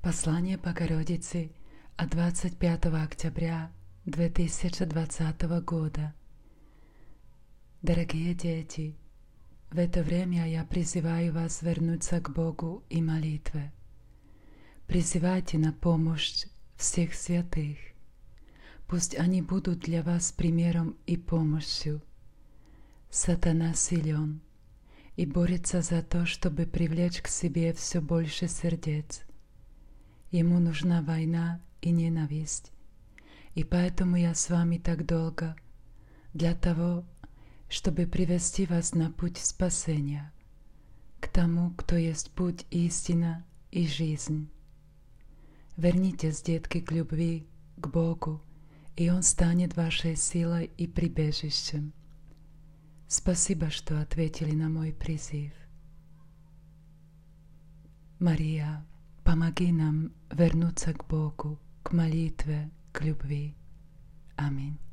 Послание Богородицы от 25 октября 2020 года. Дорогие дети, в это время я призываю вас вернуться к Богу и молитве. Призывайте на помощь всех святых. Пусть они будут для вас примером и помощью. Сатана силен и борется за то, чтобы привлечь к себе все больше сердец. Ему нужна война и ненависть. И поэтому я с вами так долго, для того, чтобы привести вас на путь спасения, к тому, кто есть путь, истина и жизнь. Вернитесь, детки, к любви, к Богу, и Он станет вашей силой и прибежищем. Спасибо, что ответили на мой призыв. Мария, помоги нам вернуться к Богу, к молитве, к любви. Аминь.